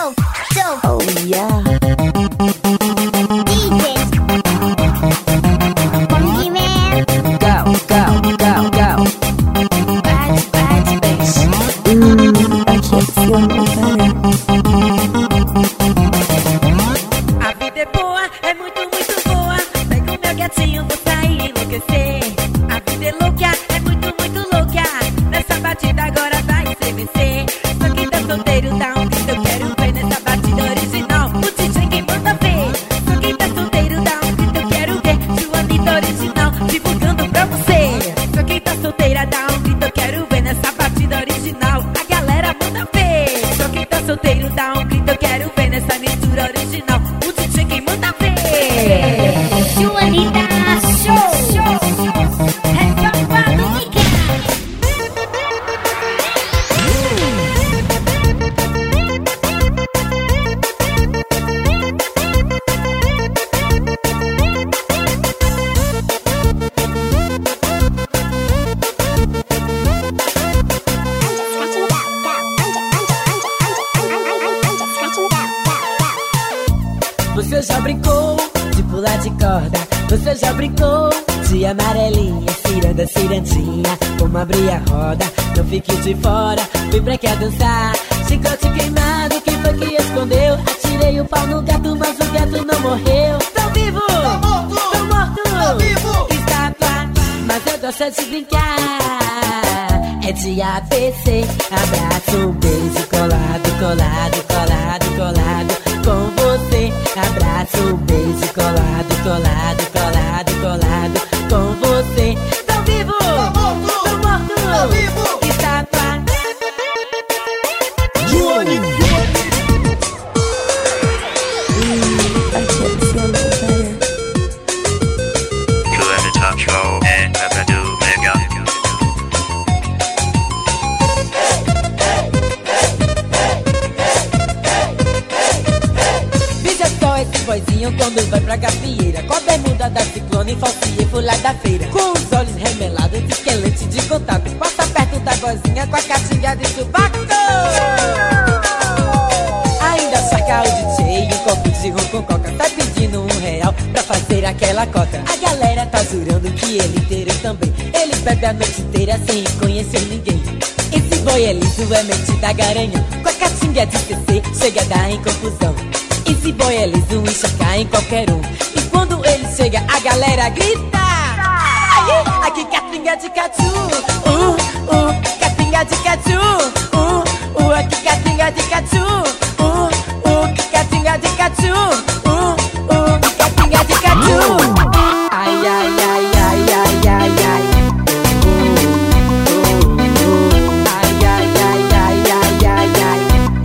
Oh yeah. Funky man. Go, go, go, go. Bad space. I can't feel no better. A vida é boa, é muito, muito boa. Pega o meu gatinho, vou sair e enlouquecer. A vida é louca, é muito, muito louca. Nessa batida agora vai CVC. Só quem tá solteiro dá um grito, eu quero ver nessa batida original. O DJ quem manda ver. Só quem tá solteiro dá um grito, eu quero ver. Joanita original, divulgando pra você. Só quem tá solteira dá um grito, eu quero ver nessa batida original. A galera manda ver. Só quem tá solteiro dá um grito, eu quero ver nessa mistura original. O DJ quem manda ver. Joanita Show. É babado, miga. Você já brincou de pular de corda? Você já brincou de amarelinha, ciranda, cirandinha? Como abrir a roda? Não fique de fora, vem pra cá dançar. Chicote queimado, quem foi que escondeu? Atirei o pau no gato, mas o gato não morreu. Tô vivo! Tô morto! Tô vivo! Estátua, mas eu gosto de brincar. É de ABC, abraço, beijo, colado, colado, colado, colado. Com você, abraço, beijo, colado, colado, colado, colado. Com você, tô vivo, tô morto, tô vivo. Estátua. I can't feel no better. Club Talk Show é Babado Mega. Veja só esse boizinho quando vai pra gafieira, com a bermuda da Ciclone, falsia e fular da feira. Com os olhos remelados de esquelete de contato, passa perto da vozinha com a catinga de subaco. Ainda saca o DJ, um copo de rum com coca. Tá pedindo R$1 pra fazer aquela cota. A galera tá jurando que ele inteiro também. Ele bebe a noite inteira sem conhecer ninguém. Esse boi é liso, é mente da garanhão. Com a catinga de CC, chega a dar em confusão. Esse boi é liso, enxerga em qualquer um. E quando ele chega, a galera grita: aí, aqui catinga de catu, catinga de catu, aqui catinga de catu, catinga de catu, catinga de catu. Ai, ai, ai, ai, ai, ai, ai. Ai, ai, ai, ai, ai, ai, ai.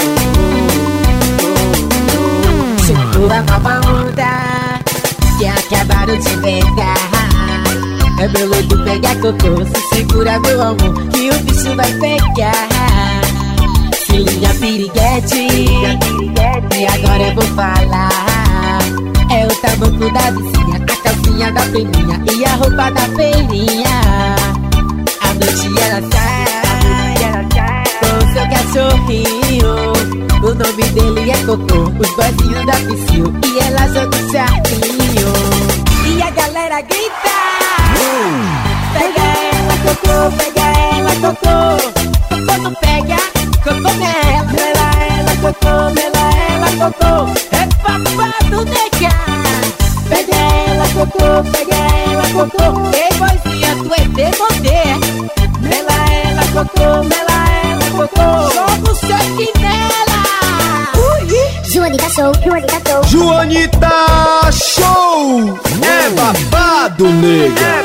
Chegou a nova onda que acabaram de pegar. É meu lodo pegar cocô, se segura meu amor que o bicho vai pegar. Filhinha piriguete, e agora eu vou falar. É o tamanco da vizinha, a calcinha da peninha e a roupa da feirinha. À noite ela sai com seu cachorrinho. O nome dele é Cocô, os boizinhos da piscina e ela joga o charquinho. E a galera grita: pega ela, Cocô, pega ela, Cocô. Cocô não pega, Cocô nela. Mela ela, Cocô, mela ela, Cocô. É babado, nega. Pega ela, Cocô, pega ela, Cocô. Ei, boizinha, tu é demodê. Mela ela, Cocô, mela ela, Cocô. Joga o charque nela. Joanita Show. Joanita Show é babado, nega.